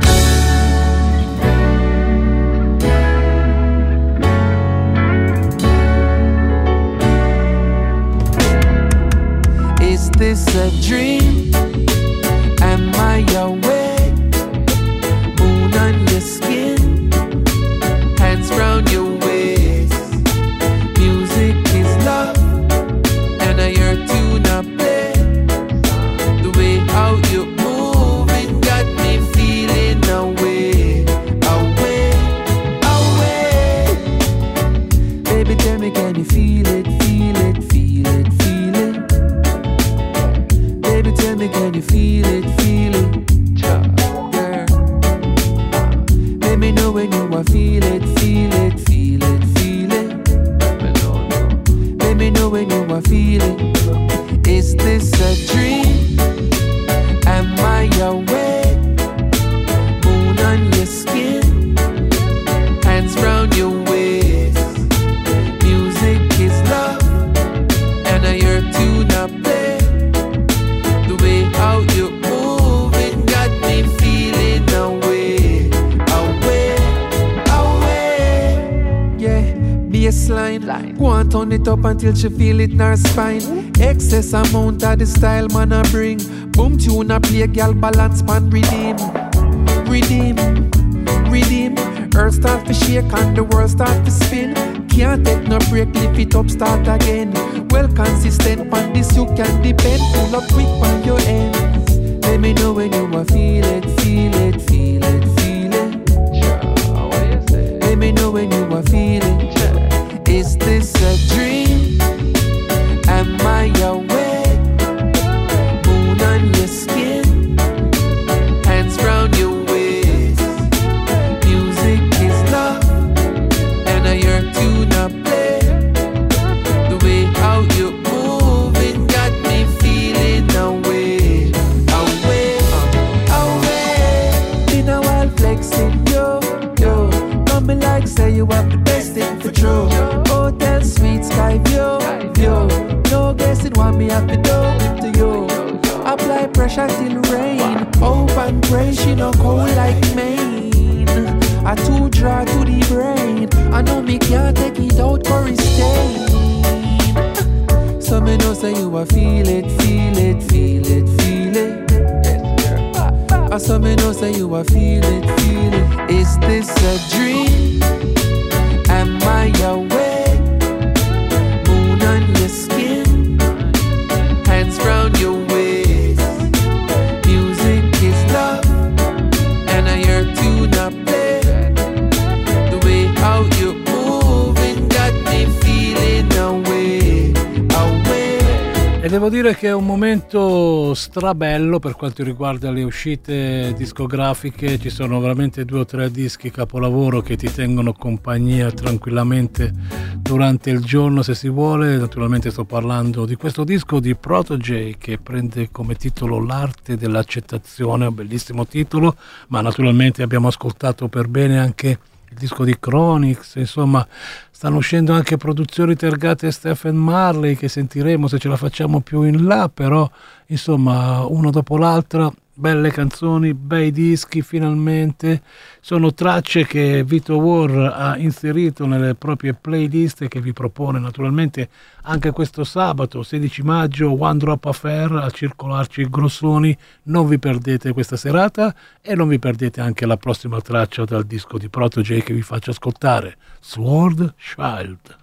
Is this a dream? Am I awake? Moon on your skin, hands round your waist. Music is love, and I hear tune up play. The way how you move, it got me feeling away, away, away. Baby, tell me, can you feel it, feel it, feel it, feel it? Baby, tell me, can you feel it, feel it? Girl, let me know when you are feel it, feel it, feel it, feel it. Let me know when you are feeling. Is this a dream? Am I awake? Moon on your skin, hands round your waist. Music is love, and I hear tune up play. The way how you move, it got me feeling away, away, away. Yeah, bassline, go and turn it up until she feel it in her spine. Excess amount of the style man a bring. Boom tune a play, girl balance man redeem, redeem, redeem. Earth start to shake and the world start to spin. Can't take no break, lift it up, start again. Well consistent, on this you can depend. Pull up quick on your ends. Let me know when you are feel it, feel it, feel it, feel it. Let me know when you are feeling. Is this a dream? Am I awake? Moon on your skin, hands round your waist. Music is love, and I hear tune up play. The way how you move, it got me feeling away, away, away. Been a while flexing, yo, yo. Coming like say you have the best thing for true. Hotel sweet sky view, view. No guessing what me have to do to you. Apply pressure till rain. Hope and pray she no cold like Maine. I too dry to the brain. I know me can't take it out for a stain. So me know say you a feel it, feel it, feel it, feel it. I saw me know say you a feel it, feel it. Is this a dream? Am I awake? Moon on your skin, hands round your waist. Music is love, and I hear tune up play. The way how you move, it got me feeling away, away. E devo dire che è un momento strabello per quanto riguarda le uscite discografiche. Ci sono veramente 2 o 3 dischi capolavoro che ti tengono compagnia tranquillamente durante il giorno se si vuole. Naturalmente sto parlando di questo disco di Proto-J che prende come titolo L'arte dell'accettazione, un bellissimo titolo, ma naturalmente abbiamo ascoltato per bene anche il disco di Chronix. Insomma, stanno uscendo anche produzioni targate Stephen Marley che sentiremo se ce la facciamo più in là, però insomma uno dopo l'altra, belle canzoni, bei dischi finalmente. Sono tracce che Vito War ha inserito nelle proprie playlist e che vi propone naturalmente anche questo sabato 16 maggio One Drop Affair al Circolo Arci Grossoni. Non vi perdete questa serata e non vi perdete anche la prossima traccia dal disco di Proto-J che vi faccio ascoltare, Sword Child.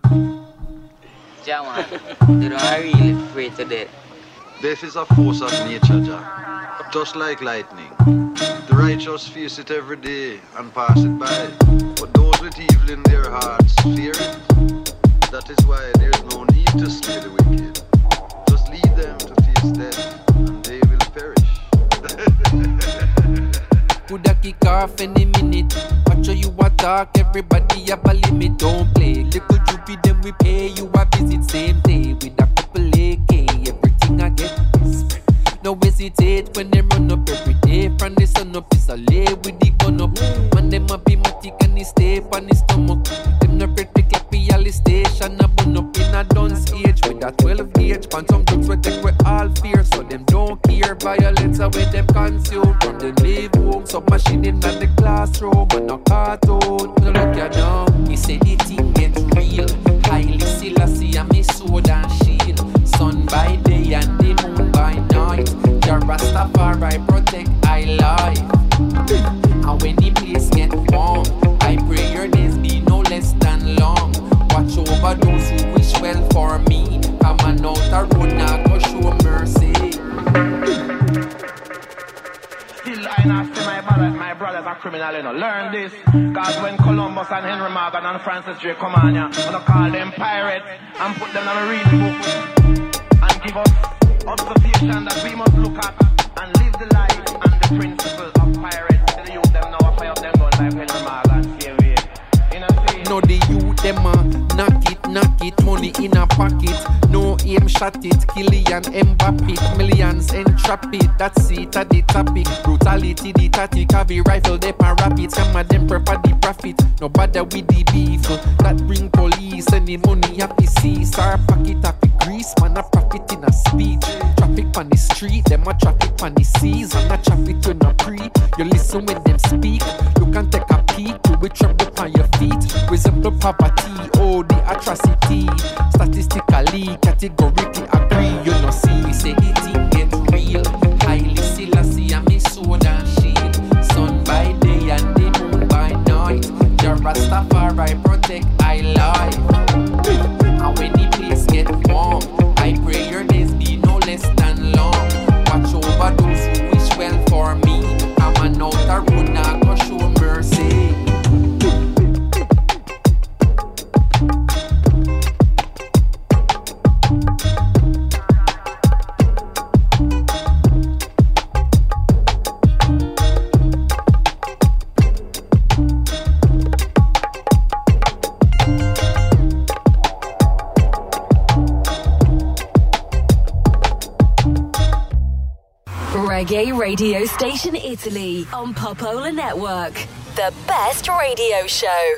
Jah man, you know I really pray to death. Death is a force of nature, Jah, just like lightning. The righteous face it every day and pass it by, but those with evil in their hearts fear it. That is why there is no need to slay the wicked. Just lead them to face death, and they will perish. Coulda kick off any minute. Watch how you what talk, everybody have a limit, don't play. Little droopy, then we pay you a visit same day with a couple AK. Everything I get is no hesitate when they run up every day. From the sun up, it's a lay with the gun up. Man, them a be matic and he stay on his stomach. Them no break the clappy all the station. A bun up in a dunce age with a 12 gauge. Pan some drugs we take we all fear. So them don't care. Violence away them consume. From them leave home. Submachine in the classroom. And no cartoon. No look ya down. He say the thing get real. Highly Selassie and me sword and shield. Sun by day and the moon by night. Your Rastafari protect I life. And when the place get warm, I pray your days be no less than long. Watch over those who wish well for me. Come on out the road now, go show mercy. Still I not see my brothers are criminal, you know. Learn this. Cause when Columbus and Henry Morgan and Francis Drake come on, I'm gonna call them pirates and put them on a reading book and give us observation that we must look at and live the life and the principle of pirates. To the youth them now, fire up them guns like Henry Morgan, same way. You know what I'm saying? No, the youth them knock it, money in a pocket. No aim shot it, Killian Mbappe, millions entrap it. That's it at the topic. Brutality, the tactic, have a rifle, they pan rapid. Some of them prepare the profit. No bother with the beef. That bring police and the money up the sea. Star pocket up the grease, man a profit in a speech. Traffic on the street, them a traffic on the seas. And a traffic to no pre. You listen when them speak. You can take a peek, you will trouble on your feet. Resemble poverty, oh the atrocity. Statistically, categorically agree. You know see, we say the thing get real. Highly Selassie and me sword and shield. Sun by day and the moon by night. Your Rastafari protect I life. And when the place get warm, I pray your days be no less than long. Watch over those who wish well for me. I'm an outer road now, go show mercy. Reggae radio station Italy on Popola Network. The best radio show.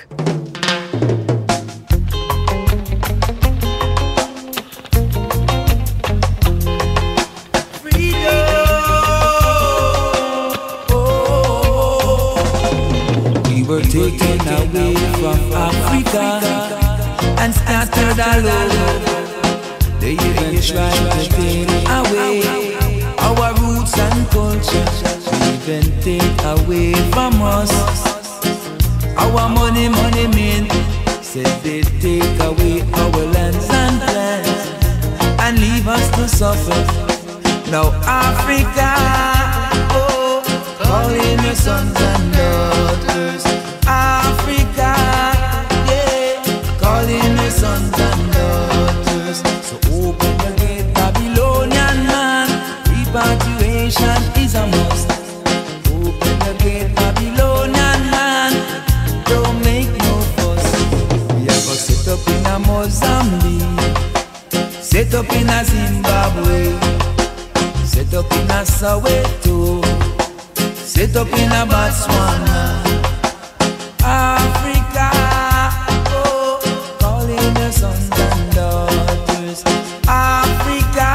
We were taken away from Africa and scattered all over. They even tried to take away our roots and culture, even take away from us our money men. Said they take away our lands and plans and leave us to suffer. Now Africa, oh, calling your sons and daughters. Africa, yeah, calling your sons and daughters. So open the gate, Babylonian man. Repatriation is a must. Open the gate, Babylonian man. Don't make no fuss. We have a set up in a Mozambique, set up in a Zimbabwe, set up in a Soweto, set up in a Botswana. Africa, oh, calling the sons and daughters. Africa,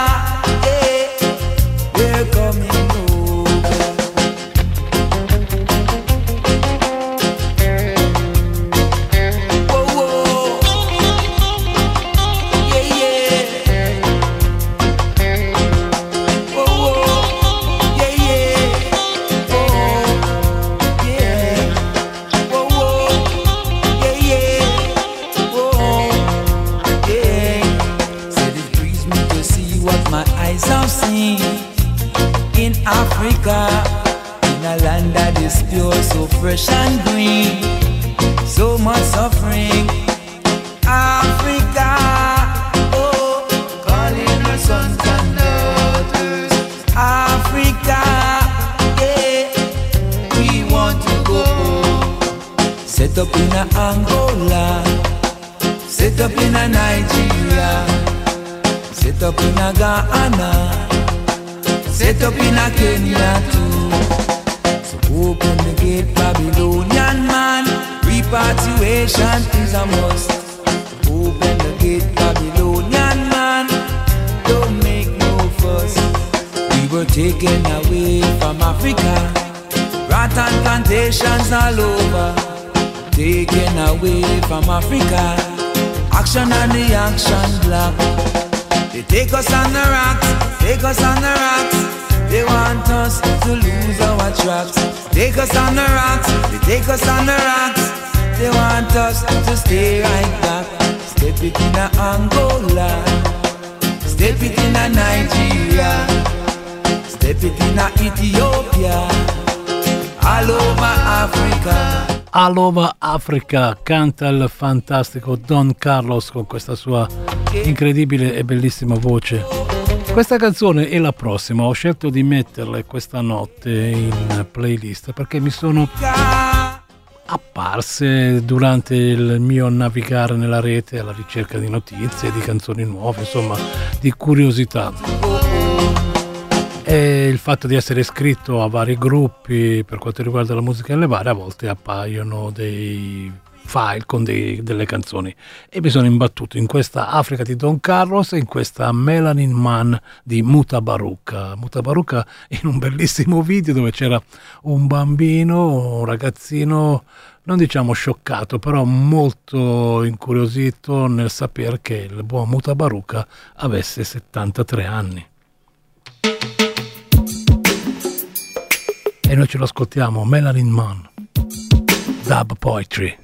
we're coming over. Whoa, whoa. Yeah, yeah. Whoa, whoa. Yeah, yeah. Whoa, yeah. Whoa, whoa. Yeah, yeah. Whoa, yeah. Said it grieves me to see what my eyes have seen. In Africa, in a land that is pure, so fresh and green, so much suffering. Africa, oh, calling her sons and daughters. Africa, yeah, we want to go home. Set Set up in a Angola, set up in a Nigeria, set up in a Ghana, set up in a Kenya too. So open the gate, Babylonian man, repatriation is a must. Open the gate, Babylonian man, don't make no fuss. We were taken away from Africa, rattan plantations all over. Taken away from Africa, action and the action block. They take us on the rocks, take us on the rocks. They want us to lose our tracks. Take us on the rocks, they take us on the rocks. They want us to stay right back. Step it in a Angola, step it in a Nigeria, step it in a Ethiopia, all over Africa. All Over Africa, canta il fantastico Don Carlos con questa sua incredibile e bellissima voce. Questa canzone e la prossima ho scelto di metterle questa notte in playlist perché mi sono apparse durante il mio navigare nella rete alla ricerca di notizie, di canzoni nuove, insomma di curiosità. E il fatto di essere iscritto a vari gruppi per quanto riguarda la musica nelle varie, a volte appaiono dei file con delle canzoni e mi sono imbattuto in questa Africa di Don Carlos e in questa Melanin Man di Mutabaruka in un bellissimo video dove c'era un bambino, un ragazzino non diciamo scioccato, però molto incuriosito nel sapere che il buon Mutabaruka avesse 73 anni. E noi ce lo ascoltiamo, Melanin Man, Dub Poetry.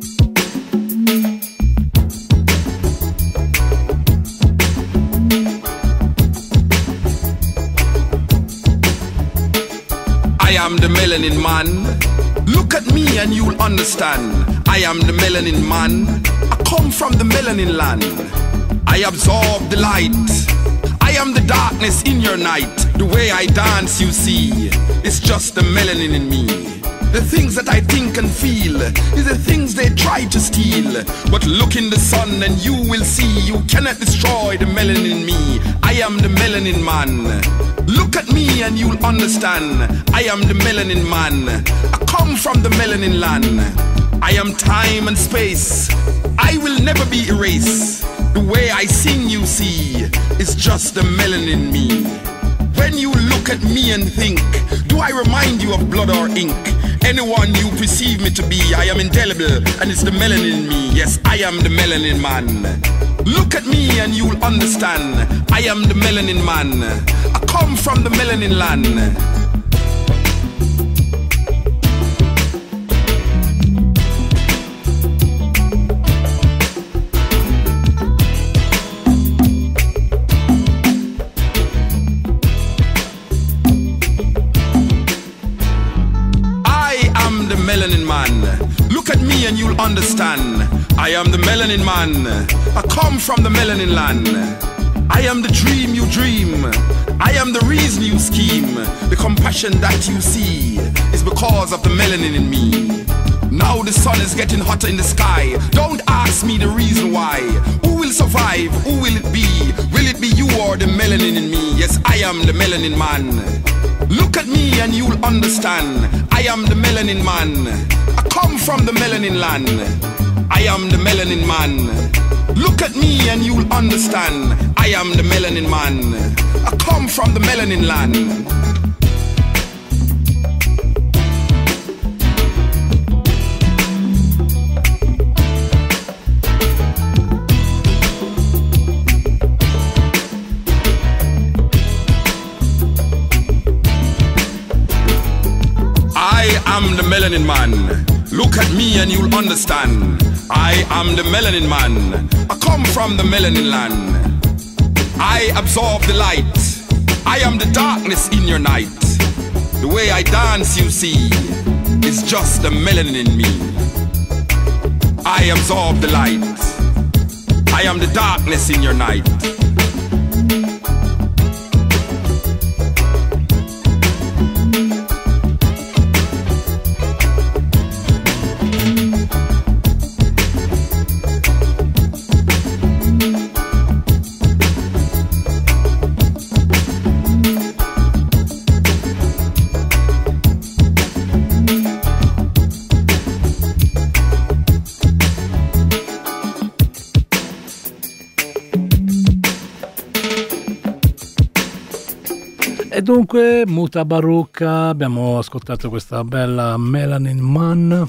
I am the melanin man. Look at me and you'll understand. I am the melanin man. I come from the melanin land. I absorb the light. I am the darkness in your night. The way I dance, you see, it's just the melanin in me. The things that I think and feel is the things they try to steal. But look in the sun and you will see you cannot destroy the melanin in me. I am the melanin man. Look at me and you'll understand. I am the melanin man. I come from the melanin land. I am time and space. I will never be erased. The way I sing, you see, is just the melanin in me. When you look at me and think, do I remind you of blood or ink? Anyone you perceive me to be, I am indelible, and it's the melanin in me. Yes, I am the melanin man. Look at me and you'll understand. I am the melanin man. I come from the melanin land. Melanin man. Look at me and you'll understand. I am the melanin man. I come from the melanin land. I am the dream you dream. I am the reason you scheme. The compassion that you see is because of the melanin in me. Now the sun is getting hotter in the sky. Don't ask me the reason why. Who will survive? Who will it be? Will it be you or the melanin in me? Yes, I am the melanin man. Look at me and you'll understand. I am the melanin man. I come from the melanin land. I am the melanin man. Look at me and you'll understand. I am the melanin man. I come from the melanin land. I am the melanin man. Look at me and you'll understand. I am the melanin man. I come from the melanin land. I absorb the light. I am the darkness in your night. The way I dance, you see, is just the melanin in me. I absorb the light. I am the darkness in your night. E dunque, Muta Barucca, abbiamo ascoltato questa bella Melanin Man.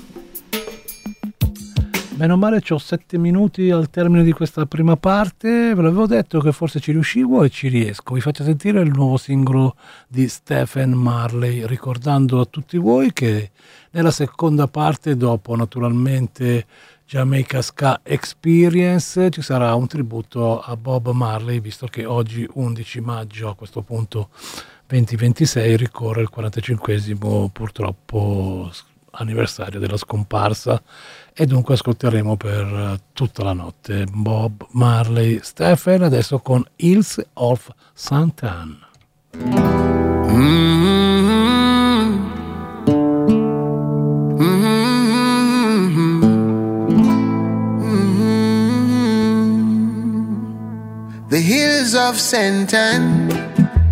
Meno male c'ho 7 minuti al termine di questa prima parte, ve l'avevo detto che forse ci riuscivo e ci riesco. Vi faccio sentire il nuovo singolo di Stephen Marley, ricordando a tutti voi che nella seconda parte, dopo naturalmente Jamaica Ska Experience, ci sarà un tributo a Bob Marley, visto che oggi 11 maggio, a questo punto 2026, ricorre il 45esimo purtroppo anniversario della scomparsa, e dunque ascolteremo per tutta la notte Bob Marley. Stephen adesso con Hills of St. Anne. The hills of St. Anne,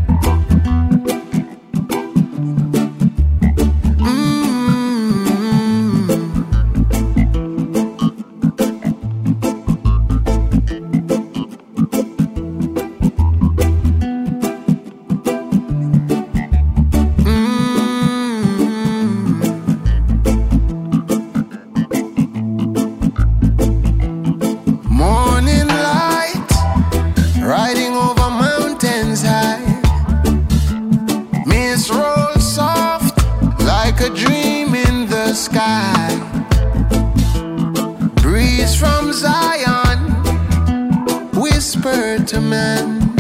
to man.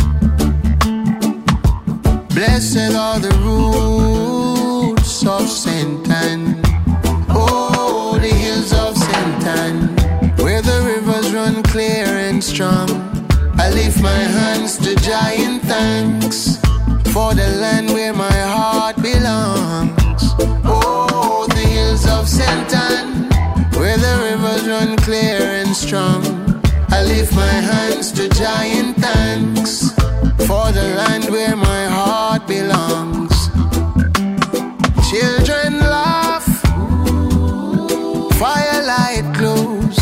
Blessed are the roots of St. Anne. Oh, the hills of St. Anne, where the rivers run clear and strong. I lift my hands to Jah in thanks for the land where my heart belongs. Oh, the hills of St. Anne, where the rivers run clear and strong. I lift my hands to Jah in thanks for the land where my heart belongs. Children laugh, firelight glows,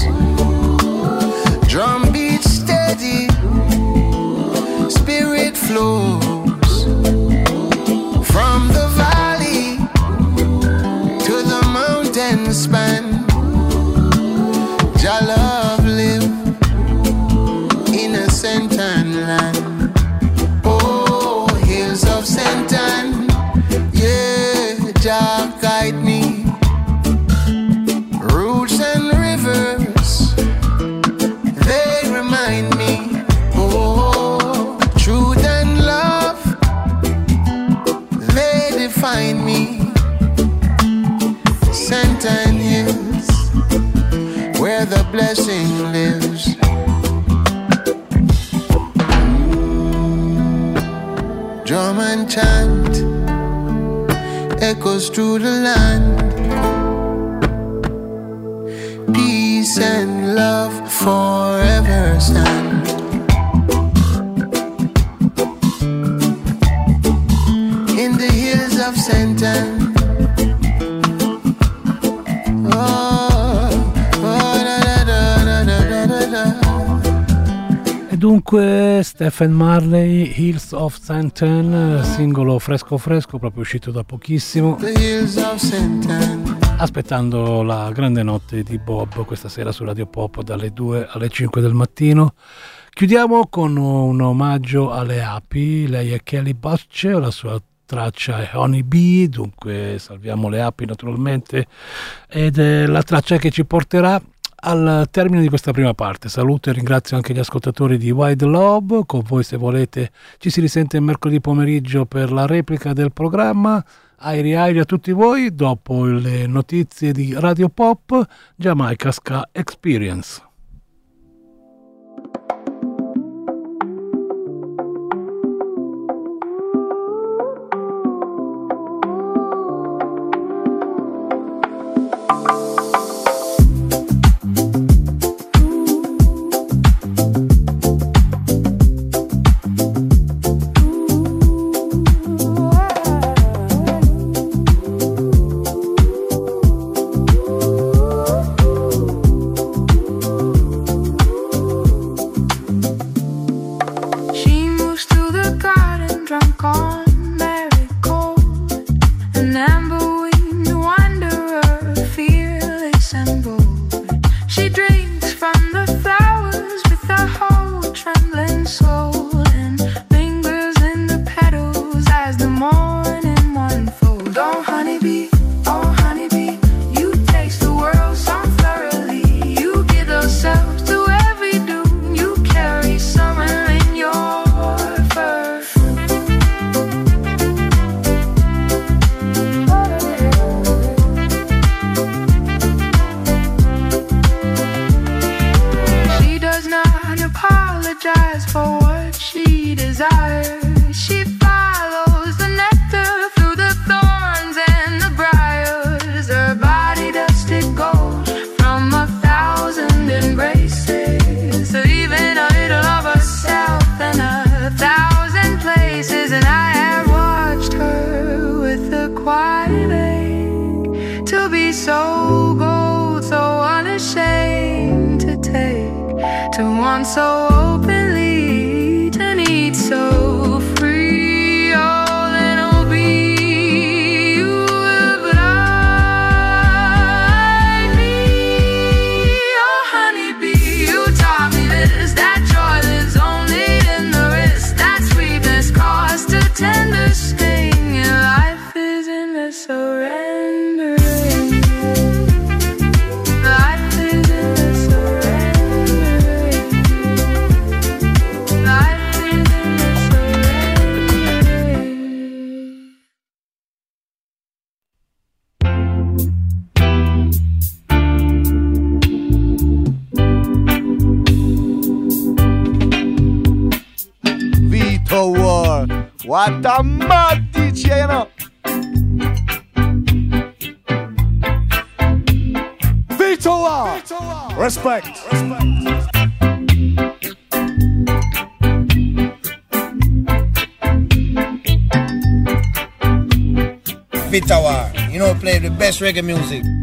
drum beat steady, spirit flows from the valley to the mountain span. Jah love live in a St. Anne land. Oh, hills of St. Anne, yeah, Jah guide me. Roots and rivers, they remind me. Oh, truth and love, they define me. St. Anne hills, where the blessing lives. Drum and chant echoes through the land. Peace and love forever stand. In the hills of St. Anne. Dunque Stephen Marley, Hills of St. Anne, singolo fresco fresco, proprio uscito da pochissimo, aspettando la grande notte di Bob questa sera su Radio Pop dalle 2 alle 5 del mattino. Chiudiamo con un omaggio alle api. Lei è Kelly Butch, la sua traccia è Honey Bee, dunque salviamo le api naturalmente, ed è la traccia che ci porterà al termine di questa prima parte. Saluto e ringrazio anche gli ascoltatori di Wide Lobe. Con voi, se volete, ci si risente mercoledì pomeriggio per la replica del programma. Airi airi a tutti voi. Dopo le notizie di Radio Pop, Jamaica Ska Experience. apologize for what she desires. She follows the nectar through the thorns and the briars. Her body dusted gold from 1,000 embraces, leaving a little of herself in 1,000 places. And I have watched her with a quiet ache to be so gold, so unashamed to take, to want so openly, to need so free. Oh, then it'll be you will blind me. Oh, honeybee, you taught me this, that joy lives only in the wrist, that sweetness caused a tender sting. Your life is in the surrendering. Life is in the surrendering. Life is in the surrendering. Vito War, what a mad DJ, you know. Vito War, respect. Vito War, you know, play the best reggae music.